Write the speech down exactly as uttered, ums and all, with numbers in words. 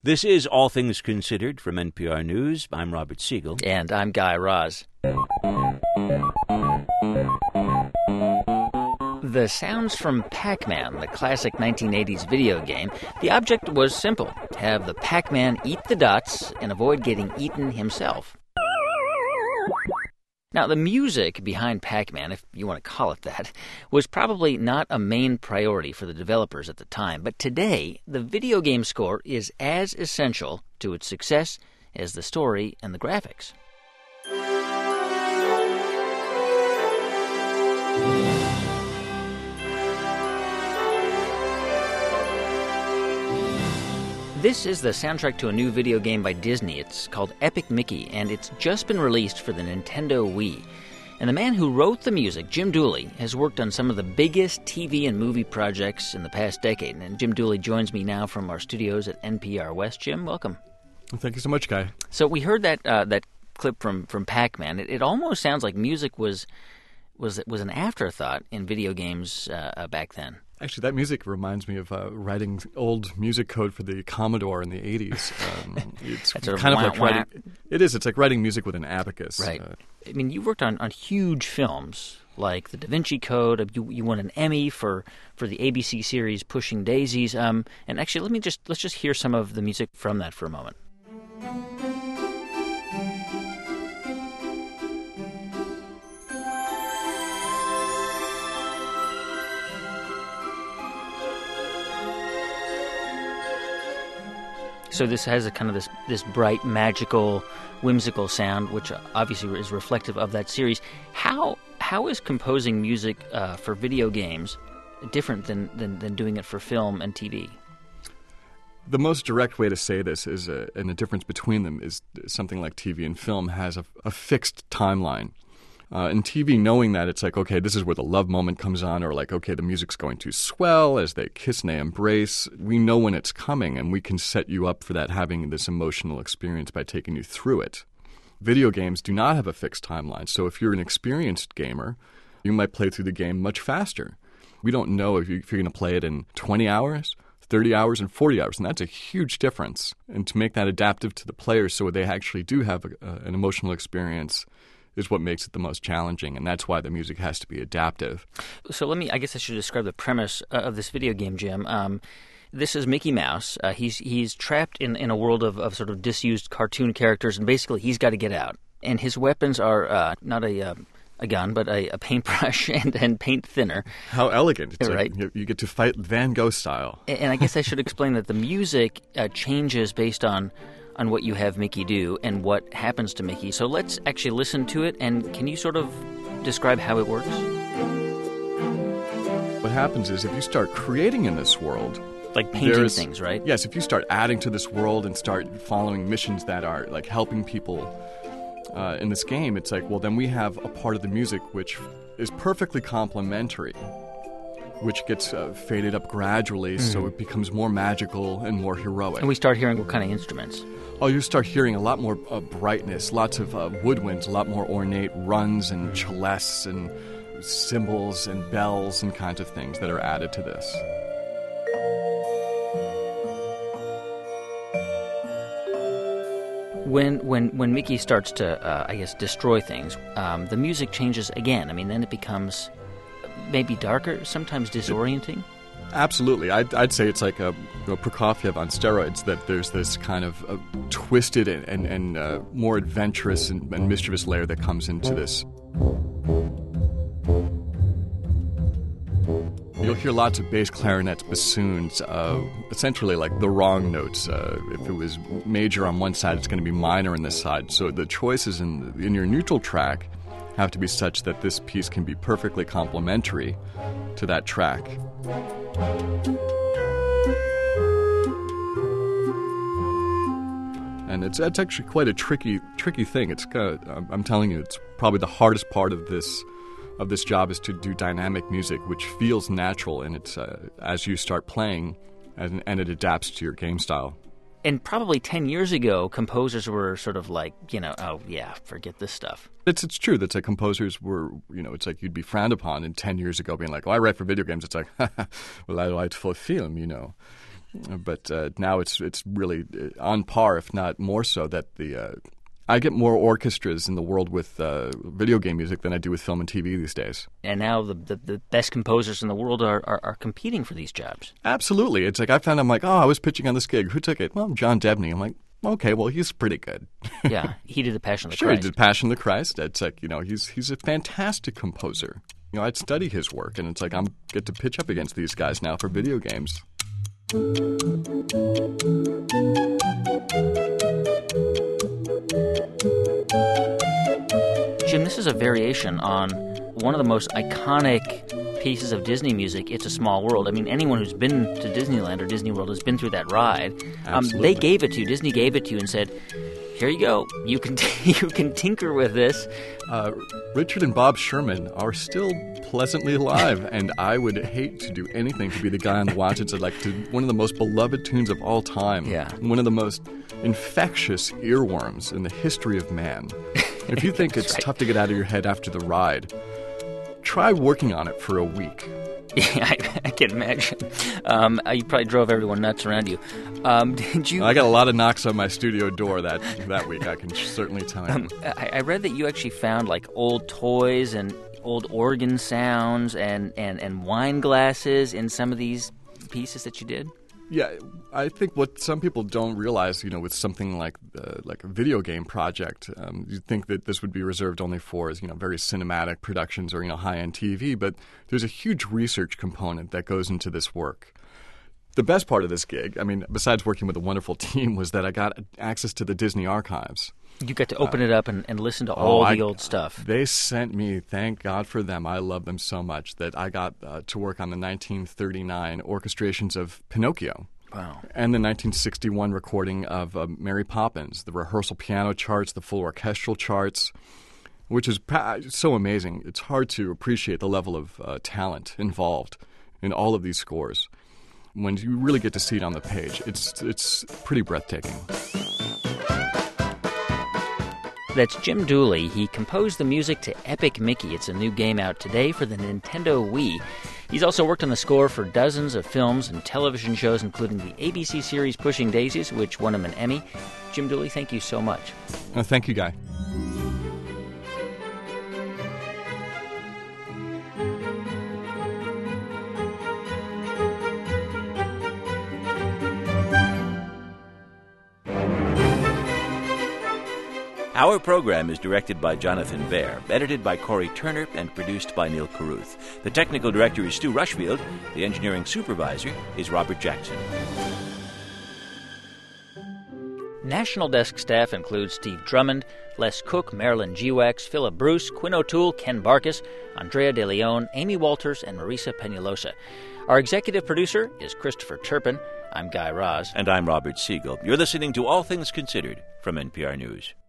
This is All Things Considered from N P R News. I'm Robert Siegel. And I'm Guy Raz. The sounds from Pac-Man, the classic nineteen eighties video game, the object was simple. Have the Pac-Man eat the dots and avoid getting eaten himself. Now, the music behind Pac-Man, if you want to call it that, was probably not a main priority for the developers at the time. But today, the video game score is as essential to its success as the story and the graphics. This is the soundtrack to a new video game by Disney. It's called Epic Mickey, and it's just been released for the Nintendo Wii. And the man who wrote the music, Jim Dooley, has worked on some of the biggest T V and movie projects in the past decade. And Jim Dooley joins me now from our studios at N P R West. Jim, welcome. Thank you so much, Guy. So we heard that uh, that clip from, from Pac-Man. It, it almost sounds like music was was was an afterthought in video games uh, back then. Actually, that music reminds me of uh, writing old music code for the Commodore in the eighties. Um, it's That's sort of kind of wah, like wah. writing. It is. It's like writing music with an abacus. Right. Uh, I mean, you worked on, on huge films like The Da Vinci Code. You you won an Emmy for, for the A B C series Pushing Daisies. Um, and actually, let me just let's just hear some of the music from that for a moment. So this has a kind of this this bright, magical, whimsical sound, which obviously is reflective of that series. How how is composing music uh, for video games different than, than, than doing it for film and T V? The most direct way to say this is, uh, and the difference between them is something like T V and film has a, a fixed timeline. Uh, in T V, knowing that it's like, okay, this is where the love moment comes on, or like, okay, the music's going to swell as they kiss and they embrace. We know when it's coming, and we can set you up for that, having this emotional experience by taking you through it. Video games do not have a fixed timeline, so if you're an experienced gamer, you might play through the game much faster. We don't know if, you, if you're going to play it in twenty hours, thirty hours, and forty hours, and that's a huge difference. And to make that adaptive to the players so they actually do have a, uh, an emotional experience is what makes it the most challenging, and that's why the music has to be adaptive. So let me, I guess I should describe the premise uh, of this video game, Jim. Um, this is Mickey Mouse. Uh, he's he's trapped in, in a world of, of sort of disused cartoon characters, and basically he's got to get out. And his weapons are uh, not a uh, a gun, but a, a paintbrush and, and paint thinner. How elegant. It's right. Like you, you get to fight Van Gogh style. And, and I guess I should explain that the music uh, changes based on on what you have Mickey do and what happens to Mickey. So let's actually listen to it, and can you sort of describe how it works? What happens is if you start creating in this world... Like painting things, right? Yes, if you start adding to this world and start following missions that are like helping people uh, in this game, it's like, well, then we have a part of the music which is perfectly complementary, which gets uh, faded up gradually, mm. so it becomes more magical and more heroic. And we start hearing what kind of instruments? Oh, you start hearing a lot more uh, brightness, lots of uh, woodwinds, a lot more ornate runs and celestes and cymbals and bells and kinds of things that are added to this. When when when Mickey starts to, uh, I guess, destroy things, um, the music changes again. I mean, then it becomes maybe darker, sometimes disorienting. Absolutely. I'd, I'd say it's like a, a Prokofiev on steroids, that there's this kind of uh, twisted and, and, and uh, more adventurous and, and mischievous layer that comes into this. You'll hear lots of bass clarinets, bassoons, uh, essentially like the wrong notes. Uh, if it was major on one side, it's going to be minor on this side. So the choices in, in your neutral track have to be such that this piece can be perfectly complementary to that track. And it's it's actually quite a tricky tricky thing. It's uh, I'm telling you, it's probably the hardest part of this of this job is to do dynamic music, which feels natural, and it's uh, as you start playing, and, and it adapts to your game style. And probably ten years ago, composers were sort of like, you know, oh, yeah, forget this stuff. It's it's true that like composers were, you know, it's like you'd be frowned upon in ten years ago being like, oh, I write for video games. It's like, well, I write for film, you know. But uh, now it's it's really on par, if not more so, that the uh, I get more orchestras in the world with uh, video game music than I do with film and T V these days. And now the the, the best composers in the world are, are, are competing for these jobs. Absolutely. It's like I found I'm like, oh, I was pitching on this gig. Who took it? Well, John Debney. I'm like, okay, well, he's pretty good. Yeah, he did The Passion of the sure, Christ. Sure, he did Passion of the Christ. It's like, you know, he's he's a fantastic composer. You know, I'd study his work, and it's like I'm get to pitch up against these guys now for video games. Jim, this is a variation on one of the most iconic pieces of Disney music, It's a Small World. I mean, anyone who's been to Disneyland or Disney World has been through that ride. Um, they gave it to you. Disney gave it to you and said, here you go. You can you can tinker with this. Uh, Richard and Bob Sherman are still pleasantly alive, and I would hate to do anything to be the guy on the watch. It's like to, one of the most beloved tunes of all time. Yeah. One of the most infectious earworms in the history of man. If you think it's right. tough to get out of your head after the ride, try working on it for a week. Yeah, I, I can imagine. Um, you probably drove everyone nuts around you. Um, did you? I got a lot of knocks on my studio door that that week. I can certainly tell you. Um, I, I read that you actually found like old toys and old organ sounds and, and, and wine glasses in some of these pieces that you did. Yeah, I think what some people don't realize, you know, with something like uh, like a video game project, um, you think that this would be reserved only for, you know, very cinematic productions or, you know, high-end T V, but there's a huge research component that goes into this work. The best part of this gig, I mean, besides working with a wonderful team, was that I got access to the Disney archives. You got to open uh, it up and, and listen to oh, all I, the old stuff. They sent me, thank God for them, I love them so much, that I got uh, to work on the nineteen thirty-nine orchestrations of Pinocchio. Wow. And the nineteen sixty-one recording of uh, Mary Poppins, the rehearsal piano charts, the full orchestral charts, which is pa- so amazing. It's hard to appreciate the level of uh, talent involved in all of these scores. When you really get to see it on the page, it's it's pretty breathtaking. That's Jim Dooley. He composed the music to Epic Mickey. It's a new game out today for the Nintendo Wii. He's also worked on the score for dozens of films and television shows, including the A B C series Pushing Daisies, which won him an Emmy. Jim Dooley, thank you so much. Oh, thank you, Guy. Our program is directed by Jonathan Baer, edited by Corey Turner, and produced by Neil Carruth. The technical director is Stu Rushfield. The engineering supervisor is Robert Jackson. National Desk staff includes Steve Drummond, Les Cook, Marilyn G-Wax, Philip Bruce, Quinn O'Toole, Ken Barkas, Andrea De Leon, Amy Walters, and Marisa Peñalosa. Our executive producer is Christopher Turpin. I'm Guy Raz. And I'm Robert Siegel. You're listening to All Things Considered from N P R News.